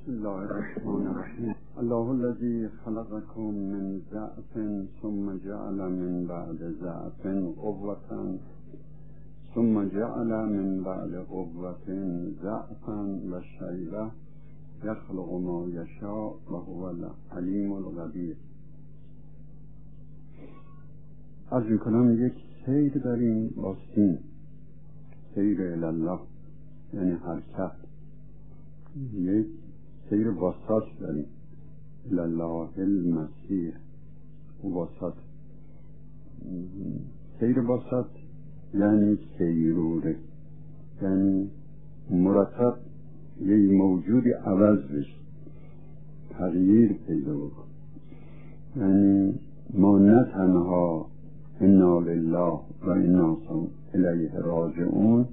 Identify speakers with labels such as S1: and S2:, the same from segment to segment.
S1: بسم الله الرحمن الرحیم. الله الذی خلقکم من ضعف ثم جعل من بعد ضعف قوة ثم جعل من بعد قوة ضعفا و شیبة یخلق ما یشاء و هو العلیم القدیر. عرض می‌کنم یک سیر داریم با سین، سیر الله یعنی حرکت. یک سیر واسط داریم، الله المسیر و واسط. سیر واسط یعنی سیروره، یعنی مرتب یک موجودی عوض بشه، تغییر پیدا بکنه. یعنی ما نه تنها انا لله و انا الیه راجعون،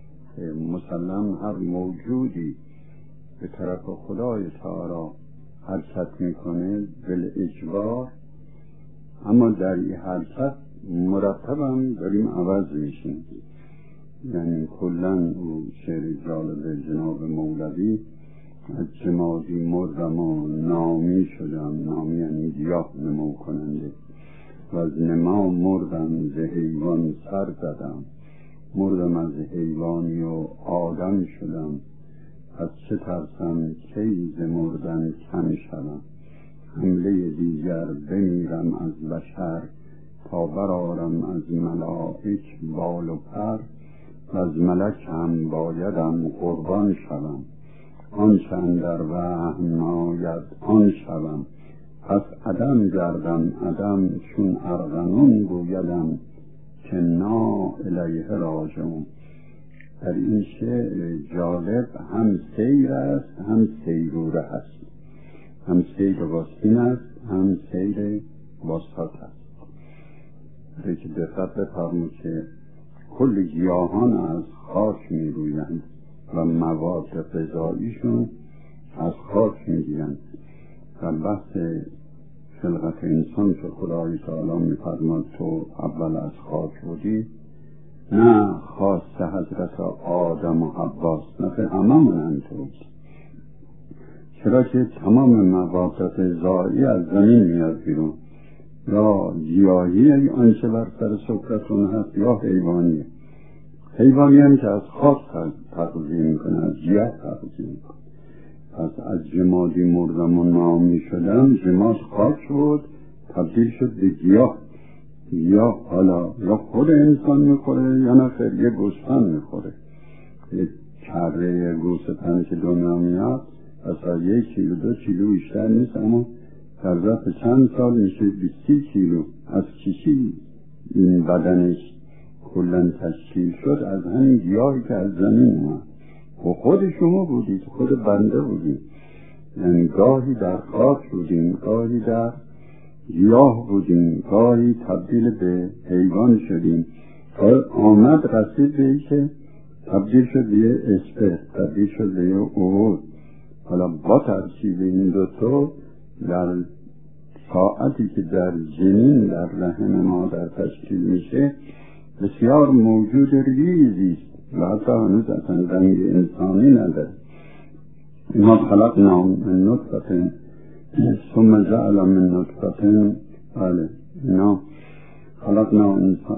S1: مسلم هر موجودی به طرف خدای تعالی حرکت میکنه بالاجبار، اما در این حرکت مرتب هم داریم عوض میشیم. یعنی کلن او شعر جالب جناب مولوی، از جمادی مردم و نامی شدم، نامی یعنی گیاه نمو کننده، و از نما مردم ز حیوان سر زدم، مردم از حیوانی و آدم شدم، از چه ترسم کی ز مردن کم شدم، حمله دیگر بمیرم از بشر، تا برآرم از ملائک بال و پر، و از ملک هم بایدم قربان شوم، آنچه اندر وهم ناید آن شوم، پس عدم گردم عدم چون ارغنون گویدم، که نا الیه راجعون. در این شعر جالب هم سیر است هم سیروره هست، هم سیر واسطین است هم سیر واسط است. که دقت بفرمایید که کل گیاهان از خاک می رویند و مواد غذاییشون از خاک می گیرند. و بحث خلقت انسان که خدای تعالی می فرماد تو اول از خاک بودی، نه خاص حضرت آدم و حواست، نه همه منند توست، چرا که تمام مواد غذایی از زمین میاد بیرون، یا گیاهی آنچه بر سر سفرتون هست یا حیوانیه. حیوانی هم که از خاک تغذیه میکنه، از گیاه تغذیه میکنه. پس از جمادی مردم و نامی شدم، جماد خاک بود تبدیل شد به گیاه. گیاه حالا یا خود انسان میخوره یا نه خیر یه گوسفند میخوره. یک کره گوسفند که دنیا میاد اصلا 1 کیلو 2 کیلو بیشتر نیست، اما در ظرف چند سال میشه 20 کیلو. از چیزی این بدنش کلن تشکیل شد؟ از همین گیاهی که از زمین اومد. و خود شما بودید، خود بنده بودید. یعنی گاهی در خاک بودیم، گاهی در گیاه بودیم، گاهی تبدیل به حیوان شدیم، آمد رسید به ای که تبدیل شد به یه اسپر، تبدیل شد به یه عود. حالا با ترکیب این دوتا در ساعتی که در جنین در رحم مادر تشکیل میشه بسیار موجود ریزی است و حتی هنوز اصلا رنگ انسانی نداره. ما خلقنا من نطفه ثم جعل من نطفه، بله اینا خلقنا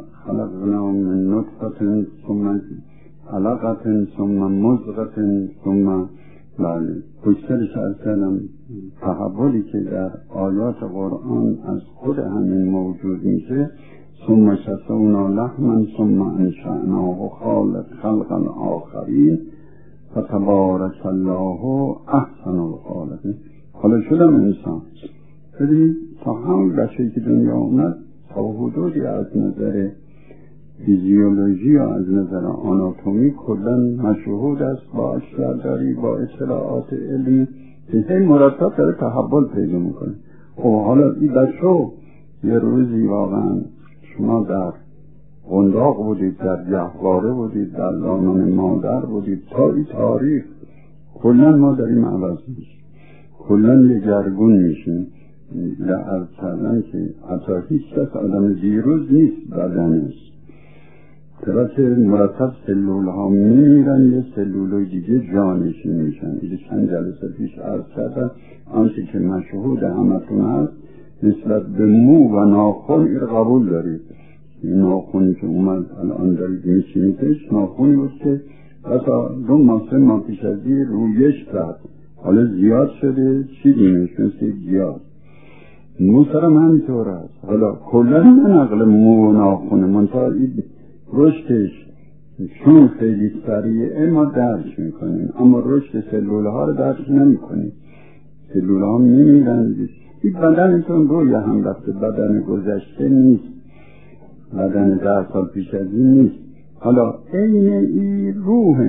S1: من نطفه ثم علقه ثم مضغه ثم، بله پشترش از کلم تحولی که در آیات قرآن از خود همین موجود میشه. ثم شسونا لحما ثم انشأناه خلقا آخرین فتبارک الله احسن الخالقین. حالا شدم انسان. ببینید تا همون بچه‌ای که دنیا اومد تا حدودی از نظر فیزیولوژی و از نظر آناتومی کلن مشهود است، با اشتراکی با اطلاعات علمی که مرتب داره تحول پیدا میکنه. خب حالا این بچه یه روزی واقعا شما در قنداق بودید، در گهواره بودید، در دامن مادر بودید، تا این تاریخ کلن ما داریم عوض میشیم، کلن یه گرگون میشیم. لعرض کردن که حتی هیچ کس آدم دیروز نیست بدنش. طرف مرتب سلولها میمیرن، یه سلولای دیگه جانشین میشن. این چند جلسه پیش عرض کردم آنچه که مشهود همتون هست نسبت به مو و ناخن این قبول دارید. این ناخنی که اومد الان دارید میشینیدش ناخنی بود که بسا 2 ماه 3 ماه پیش از این رویش کرد، حالا زیاد شده چی دونش مثل گیاه. مو سرم همینطور هست. حالا کلن نقل مو و ناخنه منطقه این رشدش چون خیلی سریعه ما درک میکنیم، اما رشد سلوله ها رو درک نمی کنیم. سلوله ها میمیرن. این بدنتون روی هم رفته، بدن گذشته نیست، بدن 10 سال پیش از این نیست. حالا عین این روح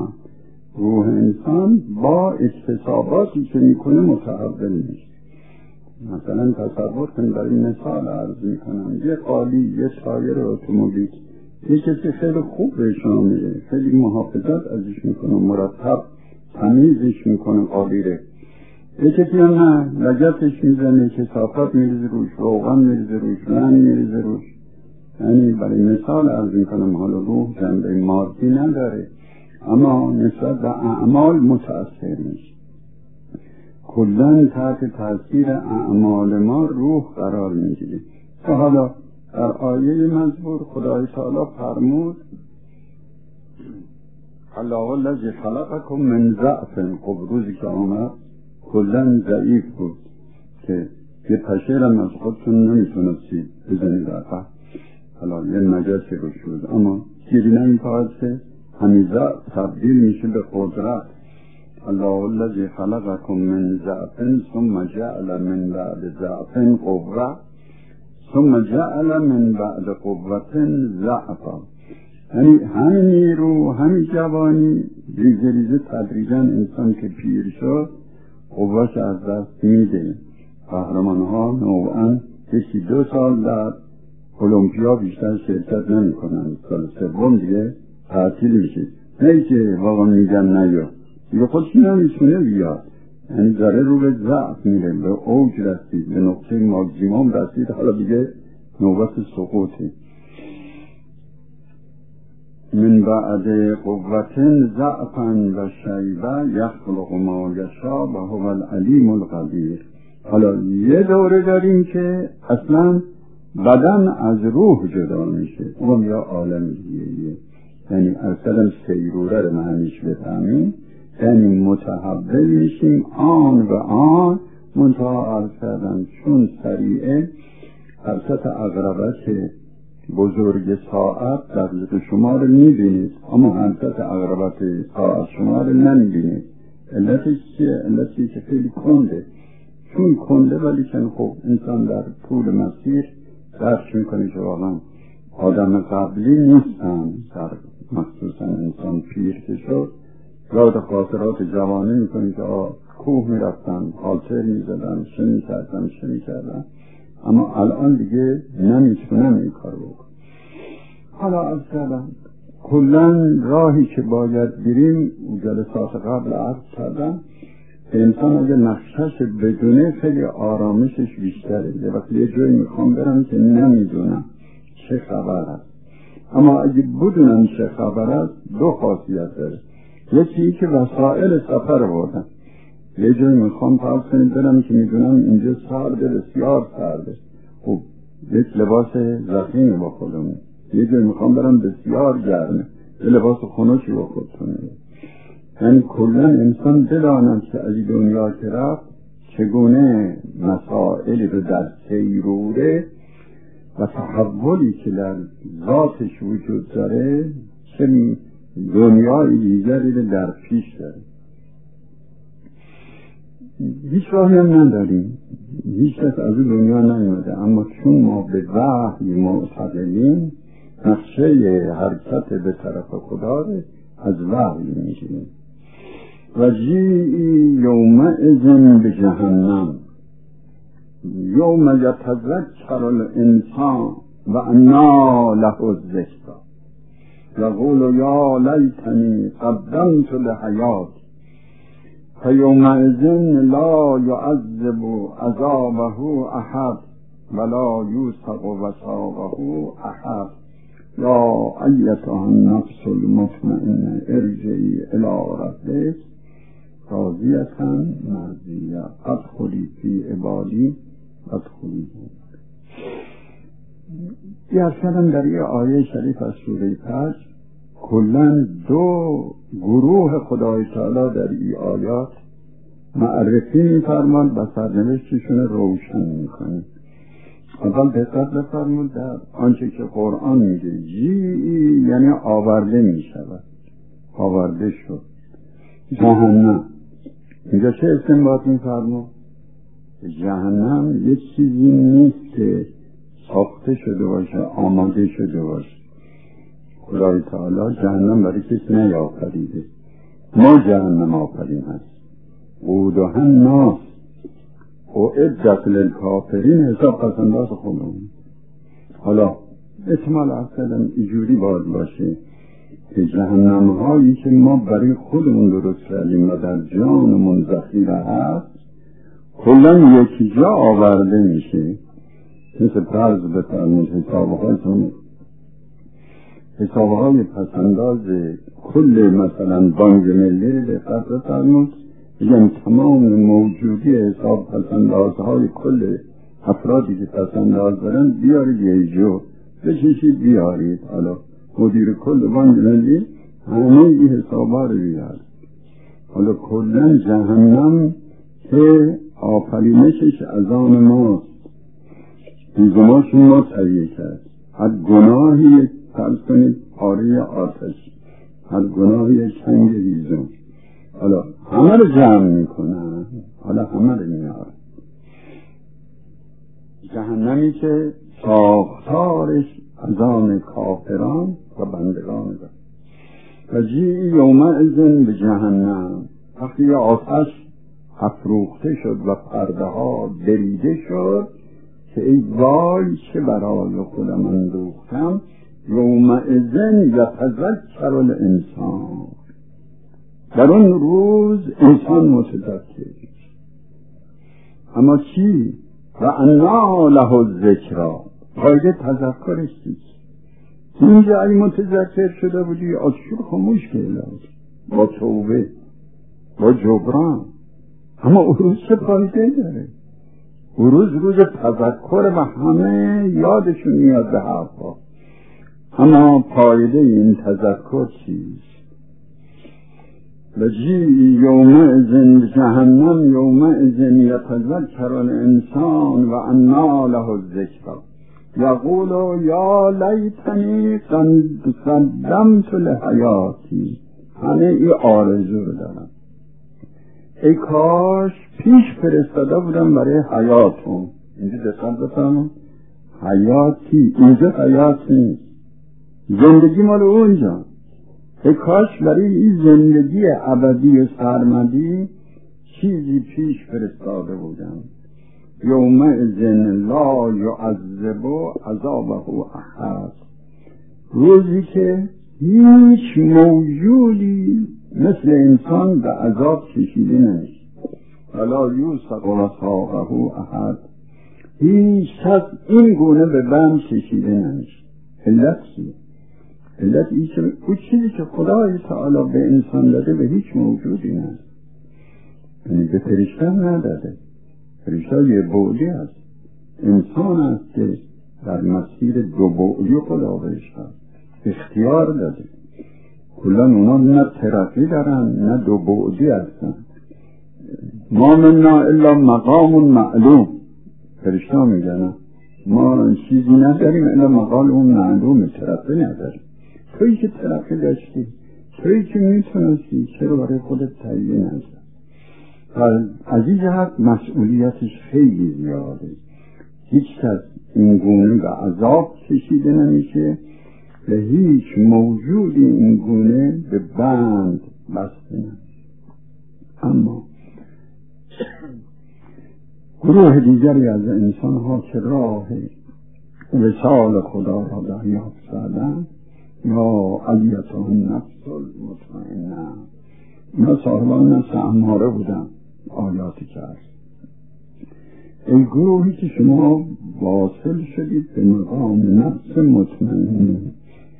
S1: انسان با اکتساباتی که میکنه متحول میشه. مثلا تصور کنید، برای مثال عرض میکنم، یه قالی، یه تایر اتومبیل، یه کسی خیلی خوب بهش میره، خیلی محافظت ازش میکنه، مرتب تمیزش میکنه قالیره. یه کسی هم نه، لگتش میزنه، کثافت میریزه روش، روغن میریزه روش، لعن میریزه روش. یعنی برای مثال عرض میکنم، حالا روح جنبه مادی نداره اما نسبت به اعمال متأثر میشه. کلن تحت تاثیر اعمال ما روح قرار میگیره. که حالا در آیه مزبور خدای تعالی فرمود الله الذی خلقکم من ضعف. روزی که آمد کلن ضعیف بود که یه پشیرم از خودتون نمیتونستید بزنید عقب، حالا یه نجاسی رو شد، اما گیری نمیتواید که همین ضعف تبدیل میشه به قدرت. الله الذی خلقکم من ضعف ثم جعل من بعد ضعف قوة ثم جعل من بعد قوة ضعفا. یعنی همین نیرو، همین جوانی ریزه ریزه تدریجا انسان که پیر شد قوهش از دست میده. قهرمان ها نوعا کسی 2 سال در المپیا بیشتر شرکت نمی کنند، سال 3 دیگه تعطیل میشه. نه که واقعا میگن نیا دیگه خودشی نمیتونه بیاد، یعنی داره رو به ضعف میره، به اوج رسید، به نقطه ماکسیموم رسید، حالا دیگه نوبت سقوطه. من بعد قوة ضعفا و شیبه یخلق ما یشاء و هو العلیم القدیر. حالا یه دوره داریم که اصلا بدن از روح جدا میشه، اون یا عالم دیگه، یعنی اصلا سیروره رو معنیش بفهمیم، یعنی متحول میشیم آن و آن. منتها عرض کردم چون سریعه حرکت عقربت بزرگ ساعت در شما رو میبینید اما حرکت عقربت ساعت شما رو نمیبینید. علتش چیه؟ علتش که خیلی کنده، چون کنده ولی که خب انسان در طول مسیر درک میکنه که واقعا آدم قبلی نیستن، مخصوصا انسان پیر که شد یاد خاطرات جوانی میکنه که کوه میرفتن، خاطر میزدن، چه میکردن اما الان دیگه نمیتونن این کار بکن. حالا از کردم کلن راهی که باید بریم جلسات قبل عرض کردم، انسان اگه نقشش بدونه خیلی آرامشش بیشتره. یه وقتی یه جایی میخوام برم که نمیدونم چه خبر است، اما اگه بدونم چه خبر است 2 خاصیت داره. یکی که وسائل سفر بردم، یه جایی میخوام فرض کنید برم که میدونم اینجا سرده، بسیار سرده، خب یک لباس ضخیم با خودم. یه جایی میخوام برم بسیار گرمه، یه لباس خنوشی با خودتونه. یعنی کلا انسان بداند که از دنیا که رفت چگونه مسائلی رو در سیروره و تحولی که در ذاتش وجود داره چه دنیای دیگری رو در پیش داره. هیچ راهی هم نداریم، هیچ کس از دنیا نیومده، اما چون ما به وحی معتقدیم نقشه حرکت به طرف خدا رو از وحی میگیریم. و جیئی یومئذ به جهنم یوم یتذکر الانسان و انا له الذکری یقول یا لیتنی قدمت لحیاتی فیومئذ لا یعذب عذابه احد ولا یوثق وثاقه احد یا ایتها النفس المطمئنه ارجعی الی ربک راضیة مرضیه ادخلی فی عبادی ادخلی. بیارشدم در این آیه شریف از سوره فجر کلن دو گروه خدای تعالی در این آیات معرفی می‌فرماند و سرنوشتشون روشن می‌کنه. اول دقت بفرمود در آنچه که قرآن میگه جیعی یعنی آورده میشود، آورده شد. جهنم اینجا چه استنباط می‌فرمود؟ جهنم یک چیزی نیست که ساخته شده باشه، آماده شده باشه. خدای تعالی جهنم برای کسی نیافریده، ما جهنم آفرین هست. قودها الناس اعدت للکافرین، حساب پسنداز خودمون. حالا احتمال اصلا اینجوری باید باشه که جهنم هایی که ما برای خودمون درست کردیم و در جانمون ذخیره هست کلا یکی جا آورده میشه. مثل فرض بفرمایید حسابهای پسنداز کل مثلا بانک ملی دقت بفرمایید، یعنی تمام موجودی حساب پسندازهای کل افرادی که پسنداز دارن بیارید یه جو بشیشید بیارید. حالا مدیر کل بانک ملی همه این حسابها رو بیارید. حالا کلن جهنم که آفرینشش از آن ماست، بیزماشون ما تهیه کرد. هر گناهی فرض کنید پاره آتش، هر گناهی چنگ هیزم. حالا همه رو جمع میکنن، حالا همه رو میارن. جهنمی که ساختارش از آن کافران و بندگان دارد. و جیعی یومئذ به جهنم، وقتی آتش افروخته شد و پرده ها دریده شد که ای وای چه برای خودم اندوختم، یومئذ یتذکر الانسان، در اون روز انسان متذکر. اما چی؟ و انا له الذکری، فایده تذکرش چیست؟ اینجا ای متذکر شده بودی آتشور خاموش کرده با توبه با جبران، اما اون روز چه فایده داره؟ اون روز تذکر و همه یادشون میاد به حرفا، اما فایده این تذکر چیست؟ لجیعی یومئذ جهنم یومئذ یتذکر الانسان و انا له الذکری یقول یا لیتنی قدمت لحیاتی. همه ای آرزو رو دارم، ای کاش پیش فرستاده بودم برای حیاتم. اینجا دقت بفرمایید، حیاتی اینجا حیات نیست، زندگی مال اونجا. ای کاش برای این زندگی ابدی و سرمدی چیزی پیش فرستاده بودم. یومئذ لا یعذب عذابه احد، روزی که هیچ موجودی مثل انسان به عذاب کشیده نمیشه. ولا یوثق وثاقه احد، هیچ کس این گونه به بند کشیده نمیشه. علت چیه؟ علت اون چیزی که خدای تعالی به انسان داده به هیچ موجودی نداده. یعنی به فرشته نداده. فرشته یه بعدی هست، انسان است که در مسیر دو بعدی خدا بهش هست اختیار داده. کلا اونا نه ترقی دارن نه دو بعدی هستن. ما منا الا مقام معلوم، فرشته میگن ما چیزی نداریم الا مقام اون معلوم، ترقی نداریم. تویی که ترقی داشتی، تویی که میتونستی، چرا برای خودت تهیه نشد؟ از این جهت مسئولیتش خیلی زیاده. هیچ کس این گونه به عذاب کشیده نمیشه و هیچ موجودی این گونه به بند بسته نمیشه. اما گروه دیگری از انسان ها که راه وصال خدا را دریافت کردند، یا ایتها النفس المطمئنه، اینا صاحبان نفس اماره بودن. آیاتی که هست ای گروهی که شما واصل شدید به مقام نفس مطمئنه،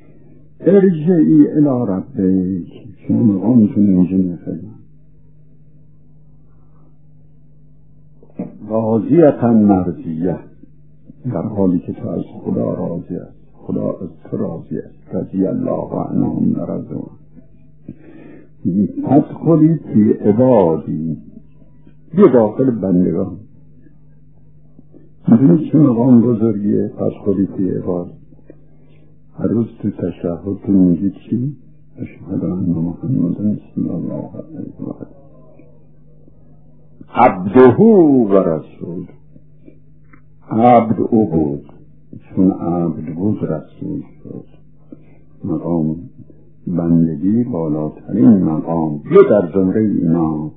S1: ارجعی الی ربک، شما مقامتون اینجا میخواید راضیةً مرضیه، در حالی که تو از خدا راضی است، خدا از تو راضی است. رضی الله عنهم و رضوا عنه. فادخلی فی عبادی، بیا داخل بندگان. میدونی چه مقام بزرگیه؟ فادخلی فی عبادی. هر روز تو تشهد تو میگی چی؟ اشهد ان محمدا رسول الله عبده و رسول. عبد او بود، چون عبد بود رسول شد. مقام بندگی بالاترین مقام. بیا در زمره اینا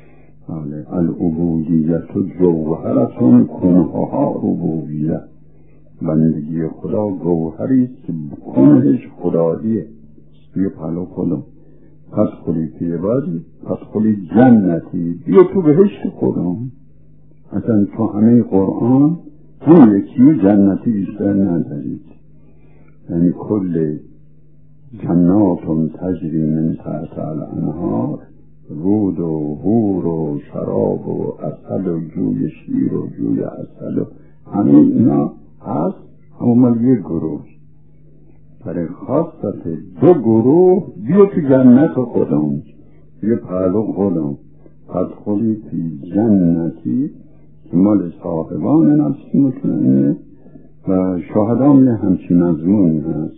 S1: العبودیت جوهرتون کنها ربوبیت. بندگی خدا گوهری است که کنهش خداییه. بیا پلو خودم فادخلی فی عبادی فادخلی جنتی، بیا تو بهشت خودم. اصلا تو همه قرآن هم یکی جنتی بیشتر ندارید. یعنی کل جنات تجری من تحتها الانهار، رود و حور و شراب و عسل و جوی شیر و جوی عسل و همه اینا هست. همه مال یک گروه. برای خاصت دو گروه بیا تو جنت خودم، بیا پهلو خودم. فادخلی فی جنتی که مال صاحبان نفس مطمئنه و شاهدان همچین مضمونی هست.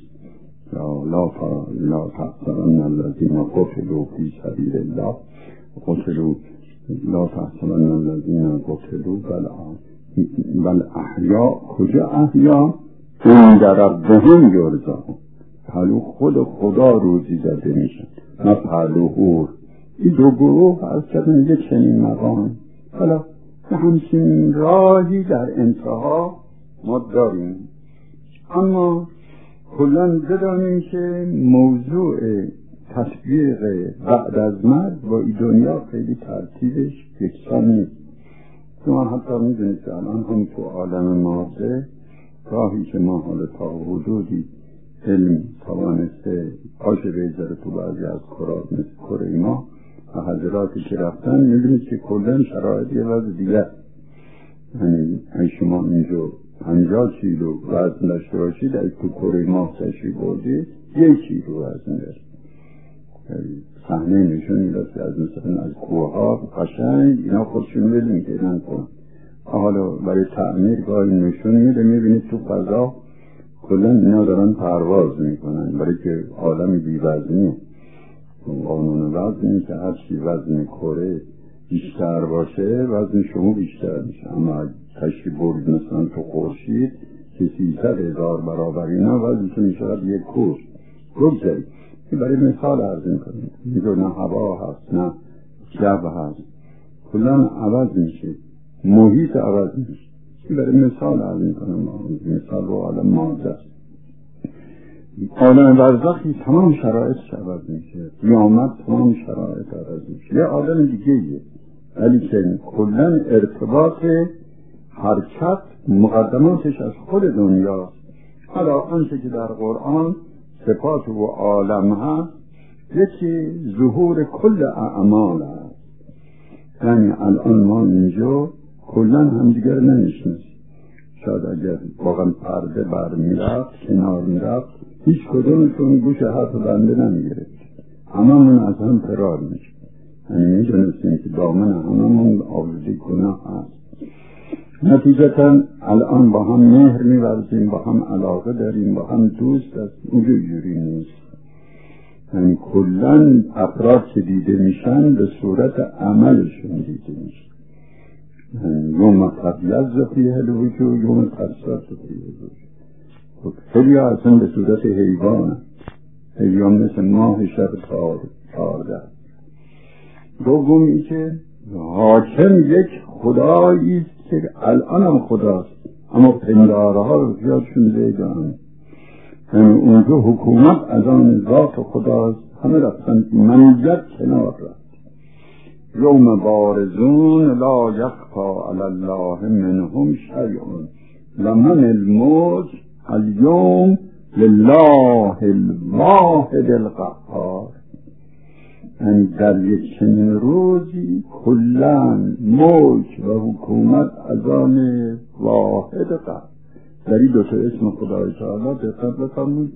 S1: لا تحسبن الذین قتلوا فی سبیل الله قتلوا لا تحسبن الذین قتلوا بل احیا. کجا احیا؟ عند ربهم یرزقون. پهلو خود خدا روزی داده میشن، نه پهلو حور. این دو گروه از کردن یک چنین مقام. حالا به همچین راهی در انتها ما داریم. اما کلن بدانیم که موضوع تطبیق بعد از مرگ با این دنیا خیلی ترتیبش یکسان نیست. شما حتی میدونید که الان هم تو عالم ماده راهی که ما حالا تا حدودی علم توانسته آش بیزاره تو بعضی از کرات مثل کره ما و حضراتی که رفتن، میدونید که کلن شرایط یه وضع دیگه. یعنی شما اینجا 50 کیلو وزن داشته باشید، در تو کره ما تشریف بردید 1 کیلو وزن داشت. صحنه نشون میداد که از مثلا از کوه ها قشنگ اینا خودشون بدون که نکن. حالا برای تعمیر گاهی نشون میده، میبینید تو فضا کلا اینا دارن پرواز میکنن، برای که عالم بی وزنیه. قانون وزنی که هر چی وزن کره بیشتر باشه وزن شما بیشتر میشه. اما تشریف برد مثلا تو خورشید که 300,000 برابر اینا وزنشون میشه 1 کوه. بگذارید برای مثال عرض میکنیم. اینجا نه هوا هست نه شب هست، کلن عوض میشه، محیط عوض میشه. برای مثال عرض میکنم. مثال رو عالم ماده است. عالم برزخی تمام شرایطش عوض میشه، قیامت تمام شرایط عوض میشه. یه عالم دیگه ایه، ولی که کلن ارتباط حرکت مقدماتش از خود دنیاست. حالا آنچه که در قرآن صفات و عالم هست، یکی ظهور کل اعمال هست. یعنی الان ما اینجا کلن همدیگر نمیشناسیم. شاید اگر واقعا پرده بر میرفت کنار میرفت هیچ کدومشون گوش حرف بنده نمیگرفت. هممون از هم فرار میشه. یعنی میدونستیم که دامن هممون آویزی گناه هست. نتیجتا الان با هم مهر می‌ورزیم، با هم علاقه داریم، با هم دوست هستیم. اونجوری نیست. یعنی کلن افراد که دیده میشن به صورت عملشون دیده میشن. یعنی یوم تبیض فیه الوجوه یوم تسود فیه الوجوه. خیلی ها اصلا به صورت حیوان، حیوان مثل ماه شب 14. دومی که حاکم یک خدایی که الان هم خداست، اما پندارها رو زیادشون زیدن. یعنی اونجا حکومت از آن ذات خداست. همه رفتن منیت کنار رفت. یوم بارزون لا یخفا علی الله منهم شیء لمن الملک اليوم لله الواحد القهار. یعنی در یک چنین روزی کلن ملک و حکومت از آن واحد قهار. در این دو تا اسم خدای تعالی دقت بفرمایید.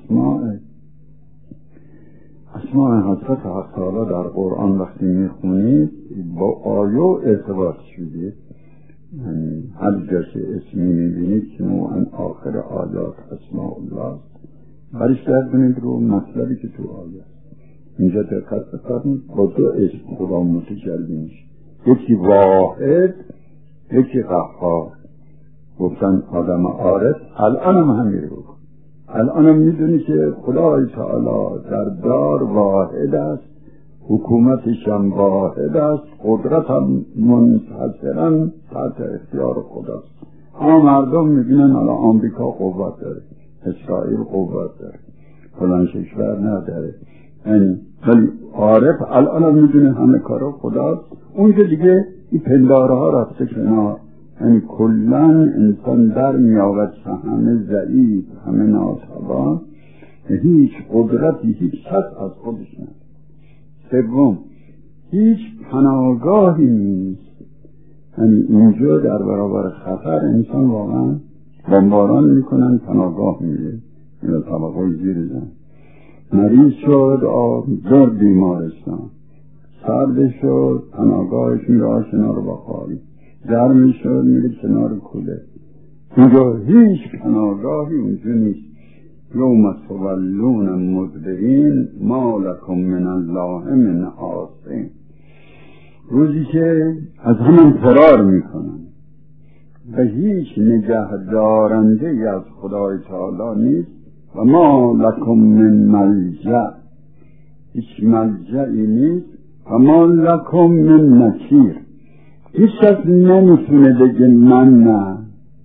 S1: اسماء حضرت حق تعالی در قرآن وقتی میخونید با آیه ارتباط شده، یعنی هر جا که اسمی میبینید که نوعا آخر آیات اسماء الله برش گردونید رو مطلبی که تو آیه است. اینجا دقت بفرمایید با دو اسم خدا متجلی میشه، یکی واحد یکی قهار. گفتن آدم عارف الان هم همین رو بکن. الان هم میدونی که خدای تعالی در دار واحد است، حکومتش هم واحد است، قدرت هم منحصرا تحت اختیار خداست. اما مردم میبینن الان آمریکا قوت داره، اسرائیل قوت داره، فلان کشور نداره. ولی عارف الان هم میدونه همه کارا خداست. اونجا دیگه این پنداره ها رفته کنار. یعنی کلن انسان در میآورد که همه ضعیف، همه ناتوان، هیچ قدرتی هیچ کس از خودش نداره. سوم، هیچ پناهگاهی نیست. یعنی اینجا در برابر خطر انسان واقعا بمباران میکنن، پناهگاه میره یا طبقای زیر زن. مریض شد در بیمارستان، سرد شد پناهگاهش میره کنار بخاری، گرم میشد میره کنار کوله. اینجا هیچ پناهگاهی اونجا نیست. یوم تولون مدبرین ما لکم من الله من عاصم. روزی که از همون فرار میکنن و هیچ نگهدارنده ای از خدای تعالی نیست. و ما لکم من ملجأ، هیچ ملجأی نیست. و ما لکم من نکیر، هیچ کس نمیتونه بگه من نه،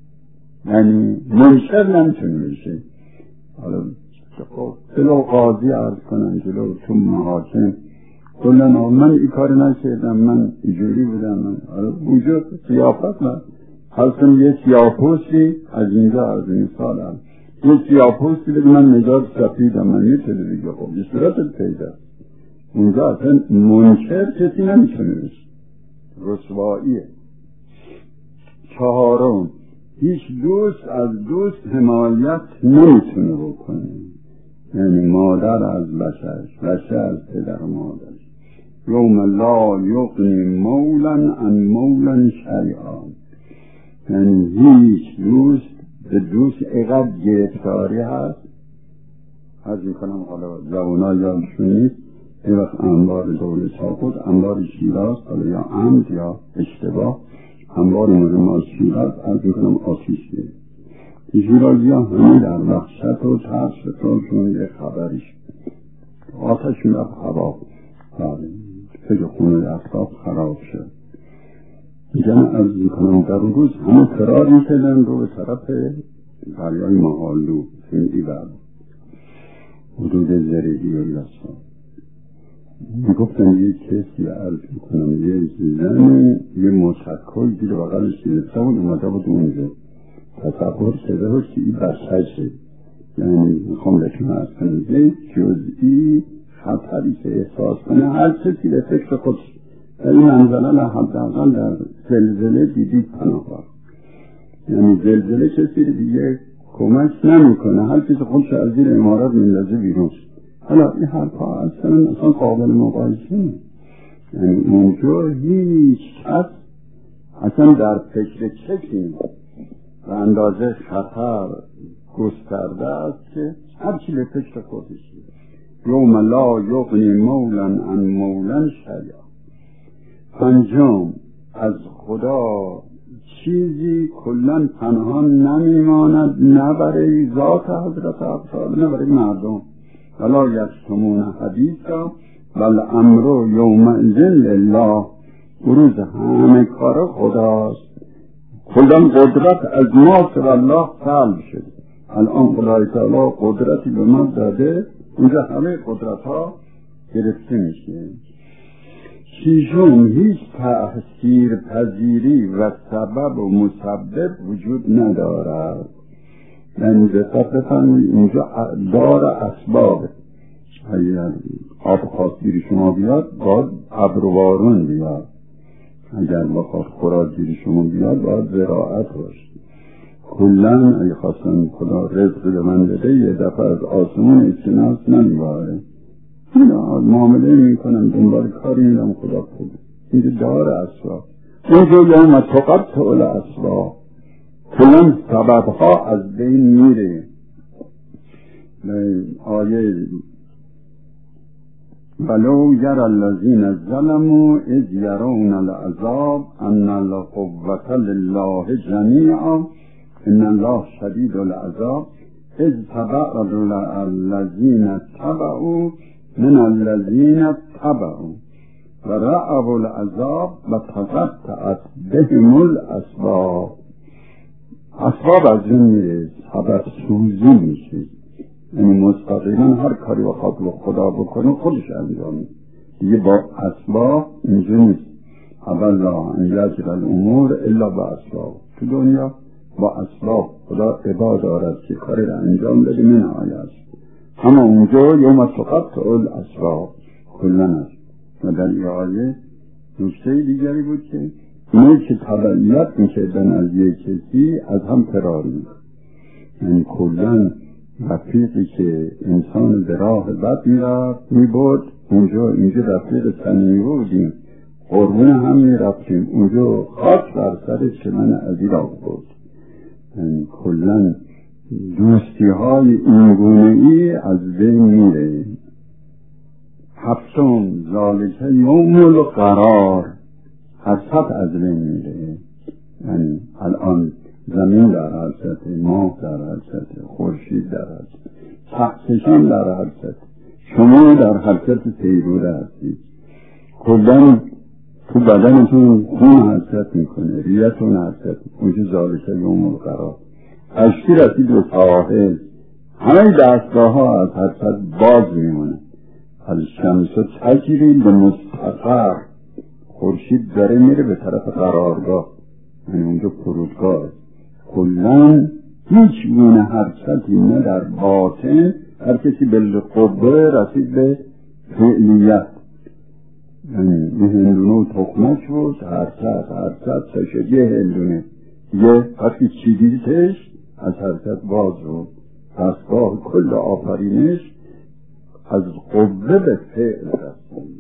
S1: یعنی منشر نمیتونه بشه. حالا جلو قاضی عرض کنن، جلو تو محاکم کلن من این کار نکردم، من اینجوری بودم، من اونجا سیاپت من حالا یه سیاپوستی از اینجا از این سال هم یه سیاپوستی بگه من نجات سفیدم، من میتونه بگه خب یه صورت پیدا. اونجا اصلا منکر کسی نمیتونه بشه، رسواییه. چهارم، هیچ دوست از دوست حمایت نمیتونه بکنه. یعنی مادر از بچه‌اش، بچه از پدر و مادرش. یوم لا یغنی مولا عن مولا شیئا. یعنی هیچ دوست به دوست اقدر گرفتاری هست. از میکنم حالا جوانا یادشون نیست، این وقت انبار دولت ها بود، انبار شیراز، حالا یا عمد یا اشتباه، انبار مهم از شیراز از میکنم آتیش گرفت. شیرازی ها همه در وحشت و ترس شون یه خبریش آتش میرفت هوا، فکر خونه اطراف خراب شد. میگن از میکنم در اون روز همه فرار میکردن رو به طرف دریای محالو فیندی برد حدود زرهی و لسا. میگفتن یه کسی عرض میکنم یه زن یه مشکل دید بغلش گرفته بود اومده بود اونجا تصور شده بود که این بچهشه. یعنی میخوام بهشون عرض کنم یه جزئی خطری که احساس کنه هر کسی به فکر خودش در این منزله لحظه در زلزله دیدید پناه. یعنی زلزله کسی دیگه کمک نمیکنه، هر کسی خودش از زیر امارات میندازه بیرون. حالا این حرفا اصلا قابل مقایسه نیست. یعنی اونجا هیچ کس اصلا در فکر چکی و اندازه خطر گسترده است که هر چی به فکر خودش. یوم لا یغنی مولا عن مولا شیئا. پنجم، از خدا چیزی کلن پنهان نمیماند، نه برای ذات حضرت افضل نه برای مردم. ولا یکتمون حدیثا بل امر یومئذ لله. روز همه کار خداست. کلن قدرت از ما سوی الله سلب شد. الان خدای تعالی قدرتی به ما داده، اونجا همه قدرت ها گرفته میشه. شیشم، هیچ تأثیر پذیری و سبب و مسبب وجود ندارد. یعنی دقت بفرمایید اینجا دار اسبابه. اگر آب خواست گیر شما بیاد باید ابر و بارون بیاد، اگر بخواد خوراک گیر شما بیاد باید زراعت باشه. کلن اگه خواستن خدا رزق به من بده یه دفعه از آسمون اسکناس نمیباره، اینا معامله میکنم دنبال کاری میدم خدا خوبه. اینجا دار اسباب، اینجا یوم تقطع الاسباب، کلن سببها از بین میره. آیه ولو یری الذین ظلموا اذ یرون العذاب ان القوة لله جمیعا ان الله شدید العذاب اذ تبرأ الذین اتبعوا من الذین اتبعوا و رأوا العذاب و تقطعت بهم الاسباب. اسباب از این میره، سبب سوزی میشه، یعنی مستقیما هر کاری بخواد با خدا بکنه خودش انجام میده دیگه. با اسباب اینجا نیست. اول لا یجری الامور الا با اسباب. تو دنیا با اسباب خدا عباد دارد که کاری را انجام بده من آیت، اما اونجا یوم تقطع الاسباب کلن است. و در این آیه نکته دیگری بود که اینه که تبعیت میکردن از یک کسی از هم فرار میکرد، یعنی کلن رفیقی که انسان به راه بد میرفت میبرد اونجا، اینجا رفیق صمیمی بودیم قربون هم میرفتیم اونجا خاک بر سر چمن عزیرا بود. یعنی کلن دوستی های این گونه ای از بین میره. هفتم ذالک یوم القرار، حسب از بین میره. یعنی الان زمین در حرکت، ماه در حرکت، خورشید در حرکت، کهکشان در حرکت، شما در حرکت پیروده هستید. کلن تو بدنتون خون حرکت میکنه، ریتون حرکت میکنه. ذالک یوم القرار. اشکی رسید به ساحل، همه دستگاه ها از حرکت باز میمونه. از شمس تجری به مستقر، خورشید داره میره به طرف قرارگاه، یعنی اونجا فرودگاه. کلن هیچ گونه حرکتی نه در باطن، هر کسی بالقوه رسید به فعلیت. یعنی یه هندونه تخمک بود، حرکت سشد یه هندونه یه وقتی چیدیدش از حرکت باز بود. دستگاه کل آفرینش از قوه به فعل رسید.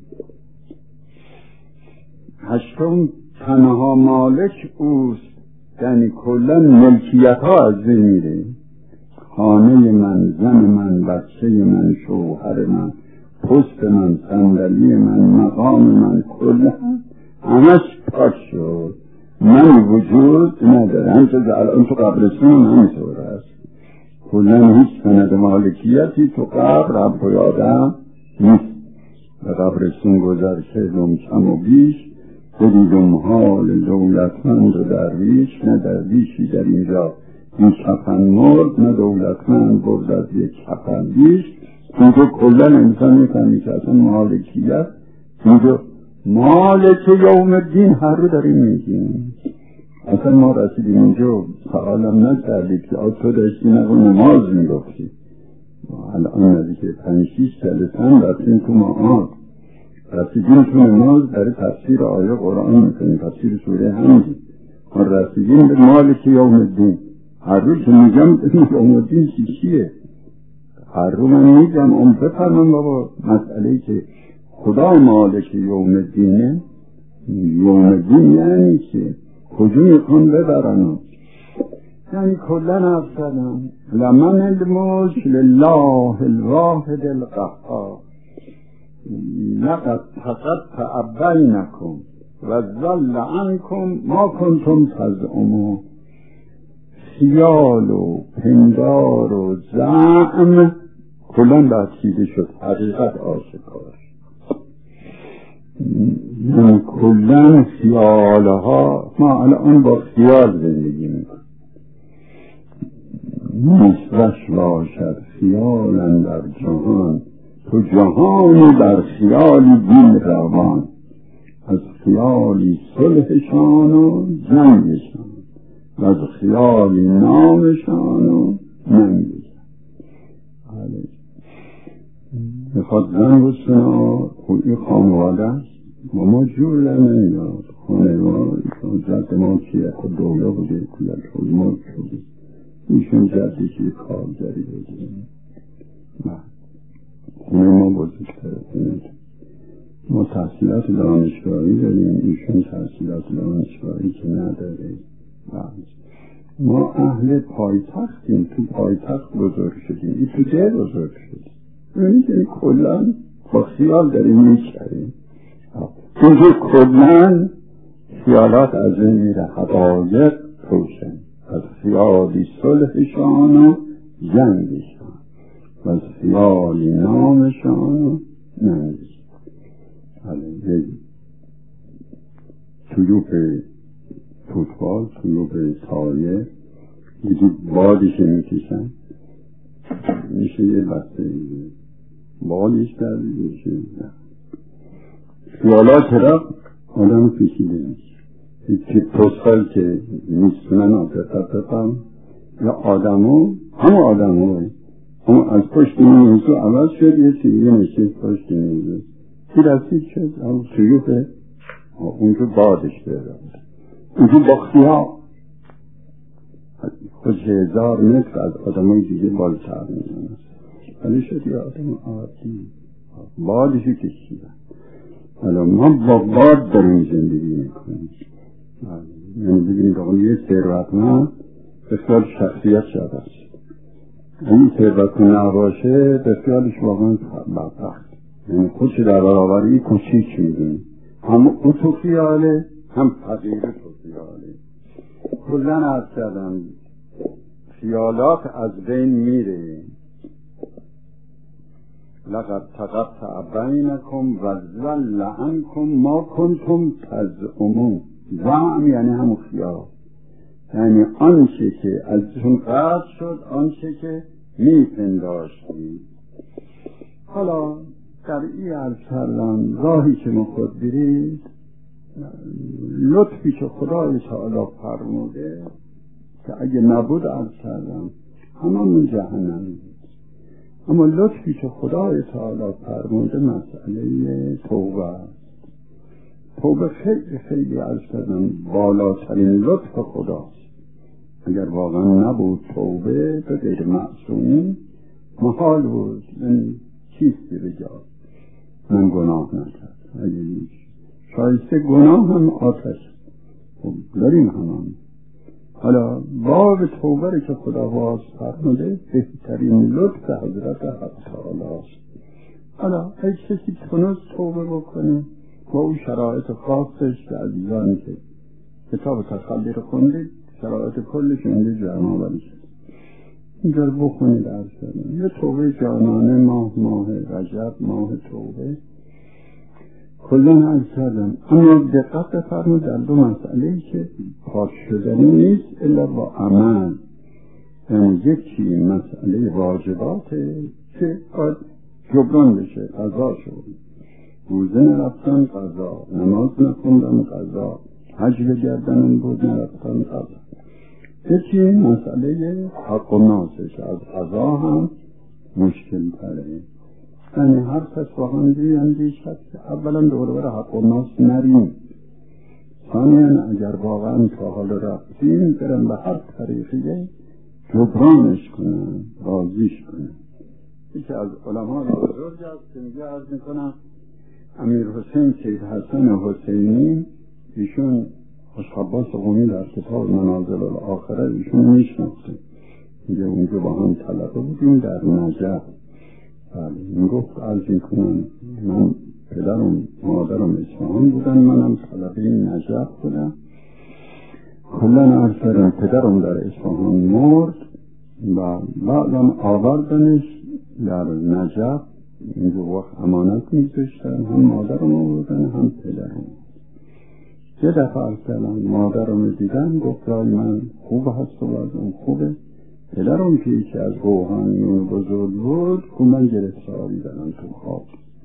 S1: هشتم تنها مالک اوست، یعنی کلن ملکیت ها از بین میره. خانه من، زن من، بچه من، شوهر من، پست من، صندلی من، مقام من، کلن همش پاک شد. من وجود نداره. همچنین الان تو قبرستون همینطور است. کلن هیچ سند مالکیتی تو قبر رب و آدم نیست. و قبرستون گذشته کم و بیش، بدیدم حال دولتمند و درویش، نه درویشی در اینجا این کفن مرد، نه دولتمند برد از یک کفن بیش. اینجا کلن انسان میفهمی که اصلا مالکیت، اینجا مالک یوم الدین هر رو داریم میگیم. اصلا ما رسیدیم اینجا سوالم نکردید که تو داشتی نگو نماز میگفتی. الان نزدیک 5-6 جلسه رفتیم تو معاد، رسیدیم تو نماز در تفسیر آیه قرآن میکنیم، تفسیر سوره حمد. ما رسیدیم به مالک یوم الدین. هر رو که میگم یوم الدین چیه؟ هر رو من میگم اون بفرمم بابا مسئله که خدا مالک یوم الدینه. یوم الدین یعنی که کجا میخوان ببرن؟ یعنی کلن افسدن لمن الملک لله الواحد القهار لقد تقطع بینکم و ضل عنکم ما کنتم تزعمون. خیال و پندار و زعم کلن بسیده شد، حقیقت آشکار. یعنی کلن خیالها، ما الان با خیال زندگی میکنیم. مصرش باشد خیالن در جهان، تو جهانی در خیالی دین روان. از خیالی صلحشان و جنگشان، و از خیالی نامشان و نمیگیرن. میخواد زن بسنا خوی خانواده است با ما جور در نمیاد. خانه ما جد ما چیه خود دوله بوده کلت خود مرد شده، ایشون جدی که کارگری بوده. خونه ما بزرگتره، ما تحصیلات دانشگاهی داریم، ایشون تحصیلات دانشگاهی که نداره. ما اهل پایتختیم، تو پایتخت بزرگ شدیم، این تو ده بزرگ شدیم. یعنی که کلن با خیال داریم میشتریم، اینجور کلن خیالات از این میره. حقایق روشن از خیالی صلحشان و جنگشان و از خیالی نامشان و ننگشان. طیوف فوتبال، طیوف سایه دیدی بادش میکشن، میشه یه بسته بادش در میشه. خیالات را آدم پیشیده میشه که توصل که میستونن آفرتتتم یا آدمو همه آدمو هم از پشت این موضوع عوض شد، یه چیزی نشید پشت این موضوع که رسید شد هم سیوف اونجا بادش دارد. اونجا با خیال خود 1000 متر از آدمای دیگه بالتر میزنه، ولی شد یه آدم عادی بادشو کشیدن. حالا ما با باد داریم زندگی میکنیم. یعنی ببینید آقا یه ثروتمند بسیار شخصیت شده است، این ثروتمند نباشه بسیارش واقعا بدبخت، یعنی خودش در برابری کوچیک میدونه، هم او تو خیاله هم فقیر تو خیاله. کلن عرض کردم خیالات از بین میره. لقد تقطع بینکم و ضل عنکم ما کنتم تزعمون. زعم یعنی همون خیال، یعنی آنچه که ازشون قطع شد، آنچه که میپنداشتید. حالا در این عرض کردن راهی که ما خود برید، لطفی که خدای تعالی فرموده که اگه نبود عرض کردم هممون جهنم بود، اما لطفی که خدای تعالی فرموده مسئله توبه است. توبه خیلی خیلی عرض کردم بالاترین لطف خداست. اگر واقعا نبود توبه به غیر معصومی محال بود، یعنی چیستی بجاد من گناه نکرد. شایسته گناه هم آتش داریم همان. حالا باب توبه رو که خدا باز فرموده بهترین لطف حضرت حق تعالی است. حالا هیچ کسی تونست توبه بکنه با اون شرایط خاصش که عزیزانی که کتاب تخلی رو خوندید شرایط کلش اونده جمع آوری شد، اینجا رو بخونید عرض کردم. یه توبه جانانه ماه رجب، ماه توبه کلن عرض کردم. اما دقت بفرمایید در دو مسئله که پاک شدنی نیست الا با عمل. یعنی یکی مسئله واجباته که باید جبران بشه، قضا شد، روزه نرفتن قضا، نماز نخوندن قضا، حج بگردن بود نرفتن قضا. یکی مسئله حق و ناسش از قضا هم مشکل تره. یعنی هر کس واقعا اندیشد که اولا دور حق و ناس نریم، ثانیا اگر واقعا تا حال رفتیم برم به هر طریقیه جبرانش کنن، راضیش کنن. یکی از علمای بزرگ است که میگه عرض میکنم امیر حسین سید حسن حسینی، ایشون خوشخباس قومی در کتاب منازل الاخره ایشون میشناسه، میگه اونجا با هم طلبه بودیم در نجف. این گفت عرض میکنم من پدرم مادرم اصفهان بودن، منم طلبه نجف بودم. کلن عرض کردم پدرم در اصفهان مرد و بعدم آوردنش در نجف، اینجا وقت امانت میذاشتن، هم مادرم آوردن هم پدرم. یه دفعه عرض کردم مادرم دیدن، گفت رای من خوب هست و وضعم خوبه. پدرم که یکی از روحانیون بزرگ بود که من گرفتاری دارم تو خواب.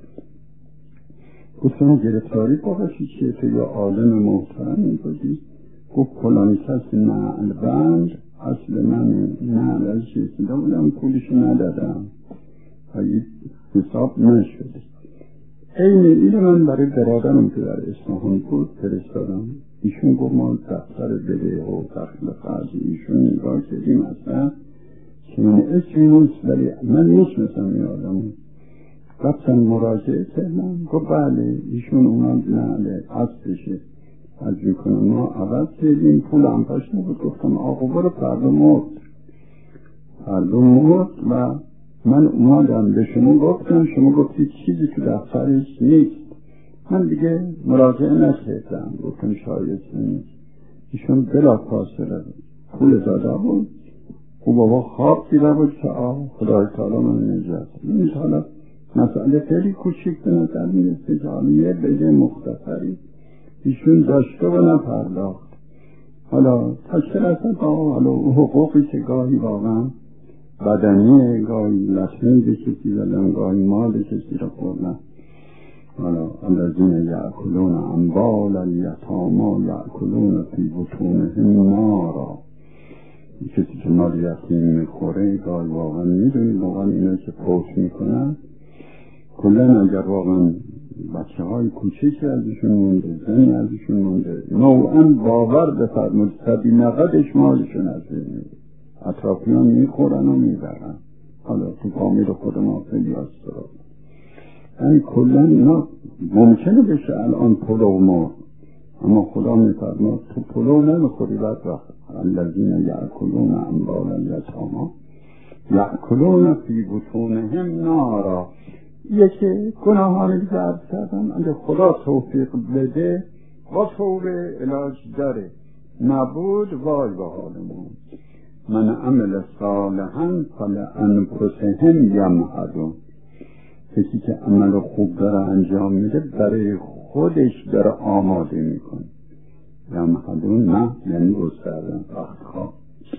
S1: گفتم گرفتاری باقی چیه؟ تو یا عالم محترم بودی؟ گفت فلان کس نعل بند اصل من نه ازش استیده بودم، پولشو ندادم حساب نشده. این ایده من برای برادرم که در اصفهان بود فرستادم. ایشون گفت ما دفتر بده و دخل خرج ایشون نگاه کردیم، اصلا که من اسمی نیست ولی من میشناسم این آدمو. رفتم مراجعه کردم، گفت بله ایشون اومد نه اصلشه از میکنم ما عوض کردیم، پول هم پاش نبود. گفتم آقا برو فردا مرد و من اومدم به شما گفتم، شما گفتید چیزی تو دفترش نیست، من دیگه مراجعه نکردم، گفتم شایسته نیست. ایشون بلا فاصله پول داده بود و بابا خواب دیده بود که خدای تعالی من نجات. این حالا مسئله خیلی کوچیک به نظر میرسه که حالا یه بده مختصری ایشون داشته و نپرداخت. حالا تشکر اصلا حالا حقوقی که گاهی واقعا بدنی، گاهی لحظه‌ای به کسی دادن، گاهی مال کسی را خوردن. حالا الذین یأکلون اموال الیتامی یأکلون فی بطونهم نارا. کسی که مال یتیم میخوره گاهی واقعا میدونید واقعا اینا که فوت میکنن کلن اگر واقعا بچه های کوچیکی ازشون مونده، زنی ازشون مونده، نوعا باور بفرمود 190 مالشون از بین اطرافیان میخورن و میبرن. حالا تو فامیل خود ما خیلی هست یعنی کلن اینا ممکنه بشه الان پلو مرد، اما خدا میفرماد تو پلو نمیخوری. بعد وقت الذین یأکلون اموال الیتامی یأکلون فی بطونهم نارا. یکی گناهانی که عرض کردم اگه خدا توفیق بده و توبه علاج داره، نبود وای به حالمون. من عمل صالحا فلانفسهم یمهدون. کسی که عمل خوب داره انجام میده برای خودش داره آماده میکنه. یمهدون نه یعنی گستردن وقتها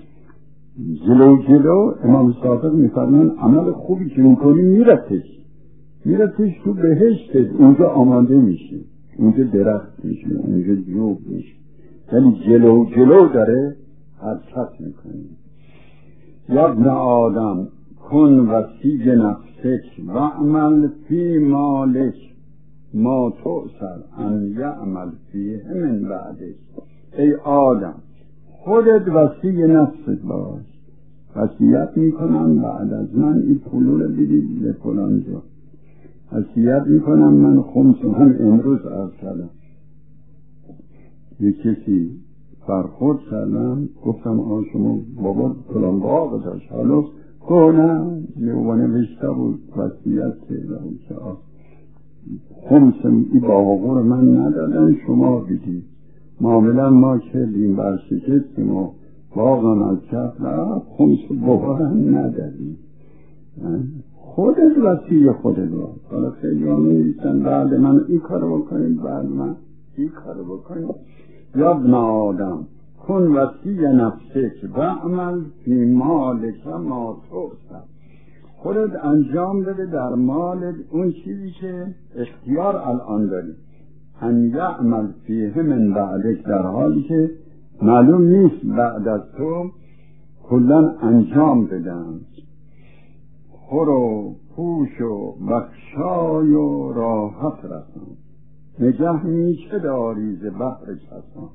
S1: جلو امام صادق میفرمان عمل خوبی که میکنی میرتش تو بهشت، اونجا آماده میشه، اونجا درخت میشه، اونجا جوب میشه، یعنی جلو داره حرکت میکنه. یا ابن آدم کن وسیع نفسک و عمل فی مالک ما تؤثر ان یعمل فیه من بعدک. ای آدم خودت وسیع نفست باش. وصیت میکنم بعد از من این پولو بدید به فلان جا، وصیت میکنم من خمس هم امروز عرض کردم یک کسی برخورد کردم، گفتم شما بابا فلان باغ داشت، حالا کنم نوشته بود وصیت کردم که خمس این باغ رو من ندادن شما بدید. معاملا ما کردیم برشکستیم و باغم از کف خمس باغ هم ندادیم. خودت وسیع خودت رو. حالا خیلی ها می‌نویسن بعد من این کارو بکنید بعد من این کارو بکنید. یا ابن آدم کن وسیع نفسک و عمل فی مالک ما تؤثر. خودت انجام بده در مالت اون چیزی که اختیار الان داری. ان یعمل فیه من بعدک، در حالی که معلوم نیست بعد از تو کلن انجام بدن. خور و پوش و بخشای و راحت رسان، نگه میشه داری ز بحر کسان.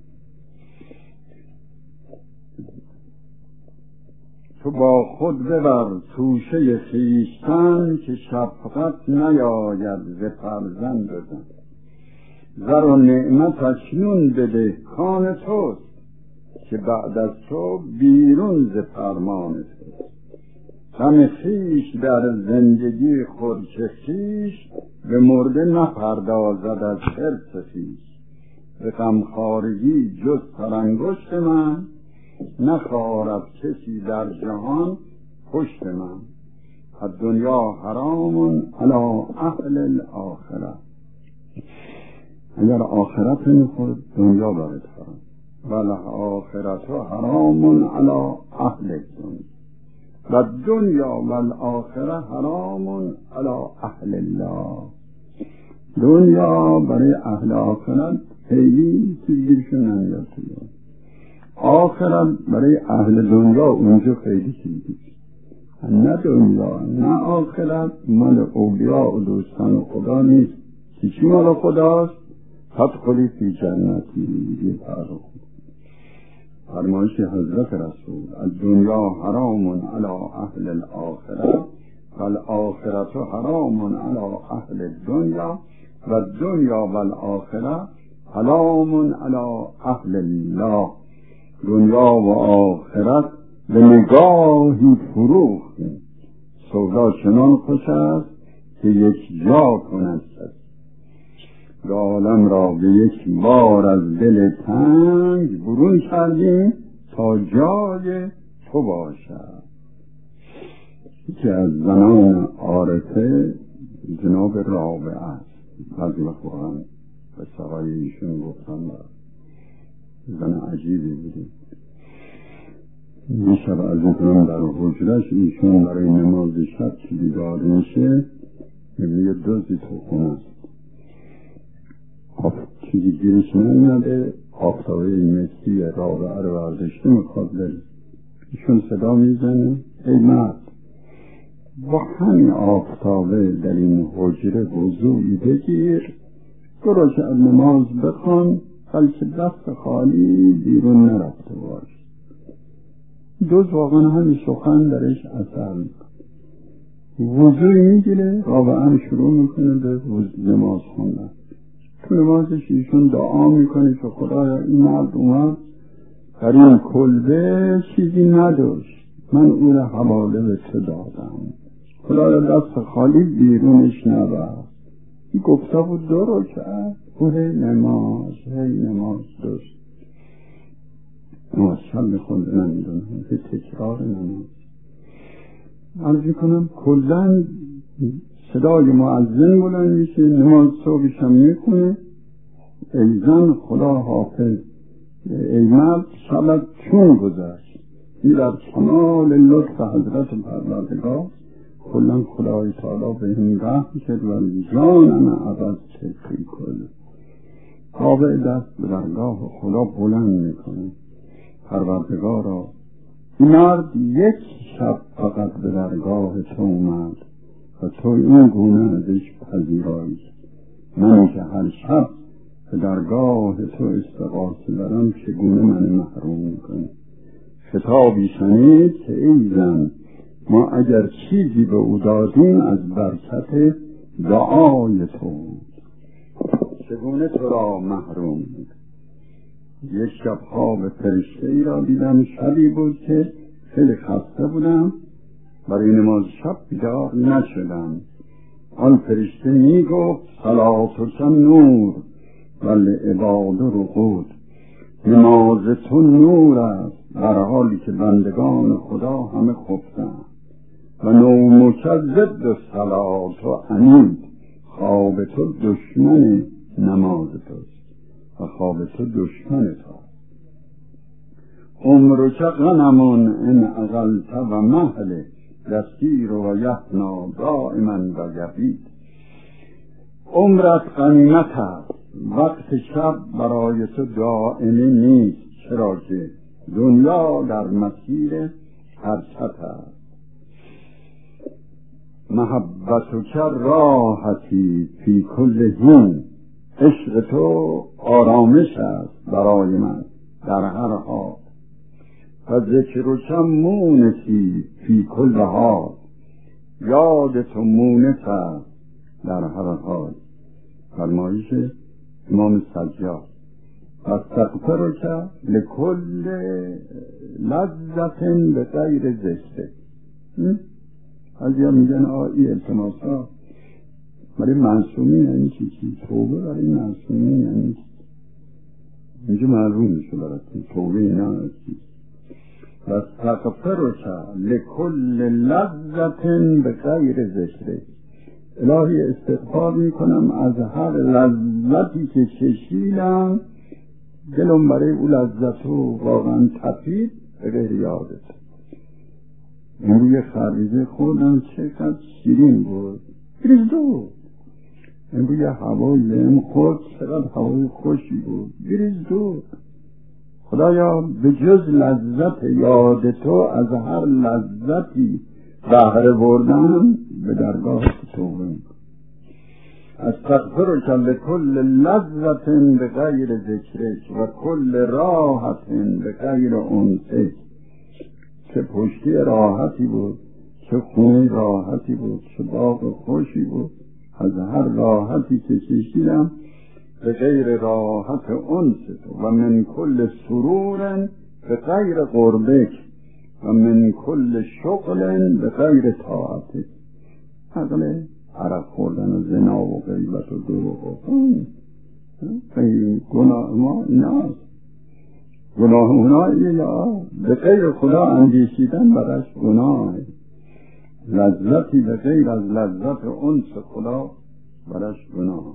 S1: تو با خود ببر توشه خویشتن که شفقت نیاید ز فرزند بزن. زر و نعمت اکنون بده کان توست که بعد از تو بیرون ز فرمان توست. غم خویش در زندگی خود که خویش به مرده نپردازد از حرص خویش. به غمخوارگی جز سرانگشت من نخوارد کسی در جهان پشت من. الدنیا حرام علی اهل الاخره. اگر آخرت میخورد دنیا برات حرام. ولی آخرت حرام علی اهل الدنیا و دنیا و الاخره حرام علی اهل الله. دنیا برای اهل آخرت خیلی چیزیشون نمیاد. آخرت برای اهل دنیا اونجا خیلی چیزی، نه دنیا نه آخرت مال اولیاء و دوستان خدا نیست. چی مال خداست؟ فادخلی فی جنتی. فرمایش حضرت رسول الدنیا حرام علی اهل الاخره والآخرة حرام علی اهل الدنیا والدنیا والآخره حرام علی اهل الله. دنیا و آخرت به نگاهی فروخت، سودا چنان خوش است که یک جا کند. عالم را به یک بار از دل تنگ برون کردیم تا جای تو باشد. که از زنان عارفه جناب رابعه است. بعضی وقتا به سقای ایشون گفتم زن عجیبی بودیم. این شب از اون در حجرش ایشون برای نماز شب که بیدار میشه میگه دوزی تو خونه است، چیزی گیرش نمیده، آفتابه مسی رابعه رو برداشته میخواد بره. ایشون صدا میزنه ای مرد، با همین آفتابه در این حجره وضوعی بگیر، برو که نماز بخوان، بلکه دست خالی بیرون نرفته باش. دوز واقعا همین سخن درش اثر میکنه. وضوعی میگیره، رابعه هم شروع میکنه به نماز خوندن. تو نمازش ایشون دعا میکنه که خدایا این مرد اومد در این کلبه چیزی نداشت، من او را حواله به تو دادم، خدایا دست خالی بیرونش نبر. این گفته بود 2 رکعت هی نماز داشت. نماز شب میخونده نمیدونم که تکرار نماز. عرض میکنم کلن صدای مؤذن بلند میشه، نماز صبحش هم میکنه ای زن خدا حافظ، ای مرد شبت چون گذشت. این در کمال لطف حضرت پروردگار کلن خدای تعالی به این رحم کرد و جانم عوض چکری کنه. تابع دست به درگاه خدا بلند میکنه، پروردگارا این مرد یک شب فقط به درگاه تو اومد و تو این گونه ازش پذیرایی، من که هر شب به درگاه تو استغاثه دارم چگونه من محروم میکنی. خطابی شنید که ای زن، ما اگر چیزی به او دادیم از برکت دعای تو، چگونه تو را محروم بود. یک شب خواب فرشته ای را دیدم، شبی بود که خیلی خسته بودم، برای نماز شب بیدار نشدم. آن فرشته می گفت صلاتک نور ولی عباد رقود، نماز تو نور است در حالی که بندگان خدا همه خفتند، و نومک ضد صلات و امید، خواب تو دشمن نماز توست و خواب تو دشمن تو. عمرک غنمون ان اقلت و مهل یسیر و یحنا دائما و یبید. عمرت غنیمت است، وقت شب برای تو دائمی نیست، چرا که دنیا در مسیر حرکت است. محبتک راحتی فی کل حین، عشق تو آرامش است برای من در هر حال. و ذکرک مونسی فی کل حال، یاد تو مونس است در هر حال. فرمایش امام سجاد. و استغفرک لکل لذت به غیر ذکر. بعضیا میگن این التماسا برای معصومین یعنی چی؟ توبه برای معصومین یعنی چی؟ اینجا معلوم میشه برای توبه اینا چی؟ و استغفرک لکل لذت به غیر ذکر. الهی استغفار میکنم از هر لذتی که چشیدم، دلم برای او لذتو واقعا تپید به غیر یادت. روی خریزه خوردم چقدر شیرین بود، بریز دو. روی هوای لم خورد چقدر هوای خوشی بود، بریز دو. خدایا به جز لذت یاد تو از هر لذتی بهره بردم به درگاه توبه میکنم. استغفرک لکل لذت بغیر ذکرک و کل راحت بغیر انسک. چه پشتی راحتی بود، چه خونه راحتی بود، چه باغ خوشی بود، از هر راحتی که چشیدم به غیر راحت انس تو. و من کل سرور به غیر قربک و من کل شغل به غیر طاعتک. عقل عرق خوردن و زنا و غیبت و دروغ و گناه ما ایناست. گناه اونایی یا به غیر خدا اندیشیدن برش گناه. لذتی به غیر از لذت انس خدا برش گناه.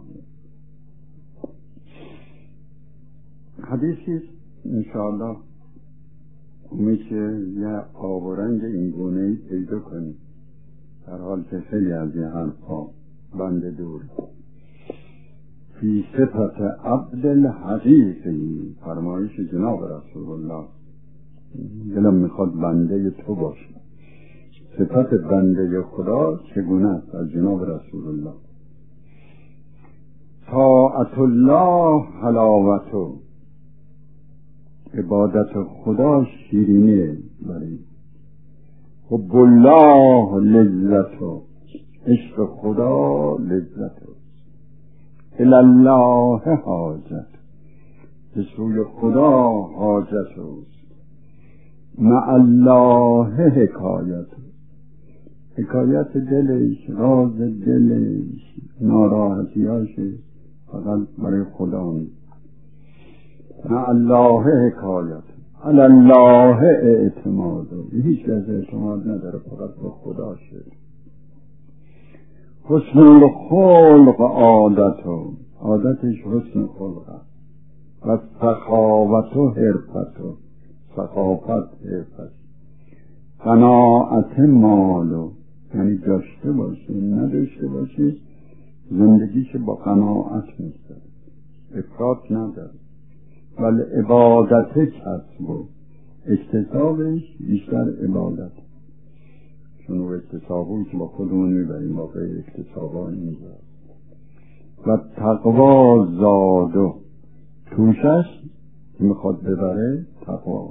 S1: حدیثی انشاءالله میشه یه آب و رنگ این گونه‌ای پیدا کنید، در حال که خیلی از این حرفا بنده دور. فی صفت عبد الحقیقی، فرمایش جناب رسول الله. دلم میخواد بنده تو باشم. صفت بنده خدا چگونه است از جناب رسول الله؟ طاعت الله حلاوتو، عبادت خدا شیرینی برای حب الله لذتو، عشق خدا لذتو، الله حاجت، به سوی خدا حاجت است، مع الله حکایت، حکایت دلش، راز دلش، ناراحتیاش فقط برای خدا نیست. مع الله حکایت، الله اعتماد، هیچ از اعتماد نداره، فقط به خدا شد. حسن الخلق عادتو، عادتش حسن خلق است. و سخاوت و حرفت، سخافت حرفت. قناعت مالو، یعنی داشته باشه نداشته باشه زندگیش با قناعت میشه، افراط نداره. ولی عبادت کسب و اکتسابش بیشتر عبادت، چون او اکتسابوی که با خودمون میبریم با غیر اکتسابا میبریم. و تقوا زادو، توشش که میخواد ببره تقوا.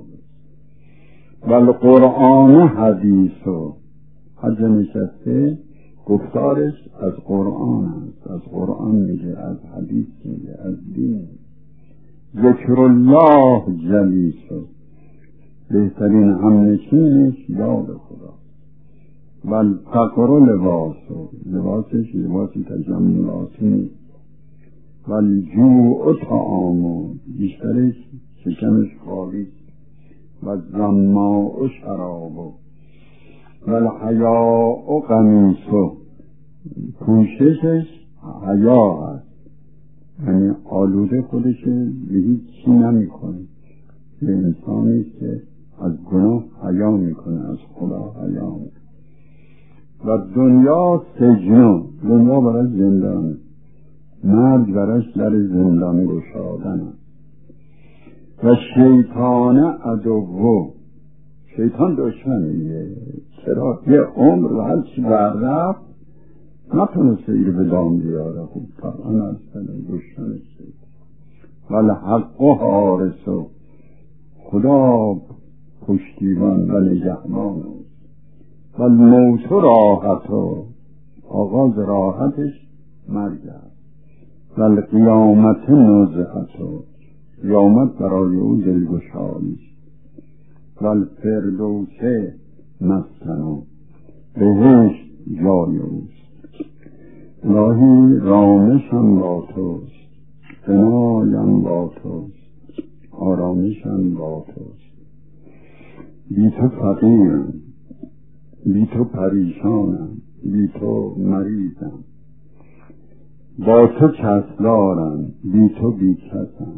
S1: ولی قرآن حدیثو، حج نشسته گفتارش از قرآن است، از قرآن میگه، از حدیث میگه، از دین. ذکر الله جلیسو، بهترین همنشینش یاد خدا. ول فقر لباسو، لباسش لباسی تجملاتی نیست. ول جوع طعامو، بیشترش شکمش خالی. و ظماء شرابو، ول حیاء قمیصو، پوششش حیا هست، یعنی آلوده خودش به هیچ چی نمی کنه. یه انسانی که از گناه حیا میکنه، از خدا حیا میکنه. و دنیا سجنو، دنیا برای زندان، مرد برایش در زندان گشادن. و شیطان عدو، شیطان دشمنیه. چرا؟ یه عمر و هر چی بررفت نتونسته ایر به دام بیاره. خوب طبعا اصلا دشمن شیطان. والحق حارسو، خدا پشتیبان و نگهبان است. والموت راحتو، آغاز راحتش مرگ است. والقیامت نزهتو، قیامت برای او دلگشایی است. والفردوس مسکنو، بهشت جای اوست. الهی رامشم با توست، فنایم با توست، آرامشم با توست. بی تو فقیرم، بی تو پریشانم، بی تو مریضم. با تو کس دارم، بی تو بی کسم.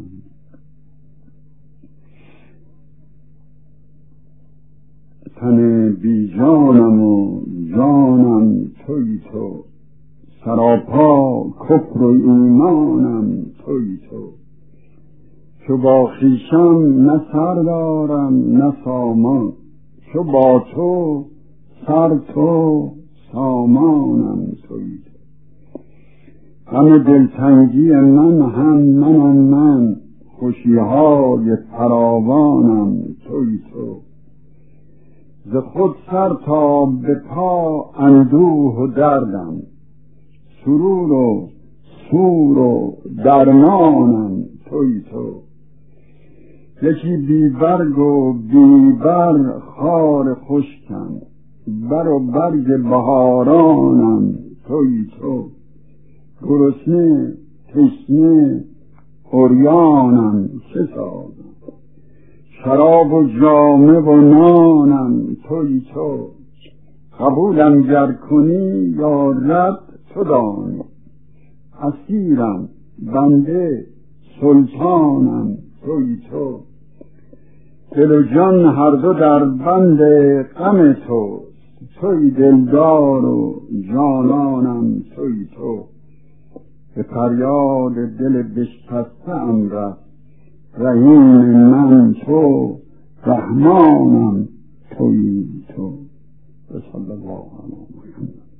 S1: تن بی جانم و جانم توی تو، سراپا کفر و ایمانم توی تو. چو با خویشم نه سر دارم نه سامان، چو با تو سر تو سامانم تویی. همه دلتنگی من هم منم من، خوشیهای فراوانم تویی تو. ز خود سر تا به پا اندوه و دردم، سرور و سور و درمانم تویی تو. یکی بی برگ و بی بر خار خشکم، بر و برگ بهارانم تویی تو. گرسنه تشنه عریانم چه سازم، شراب و جامه و نانم تویی تو. قبولم گر کنی یا رد تو دانی، اسیرم بنده سلطانم تویی تو. دل و جان هر دو در بند غم توست، تویی دلدار و جانانم تویی تو. به فریاد دل بشکسته ام رفت، رحیم من تو رحمانم تویی تو. صلی الله علیه و سلم.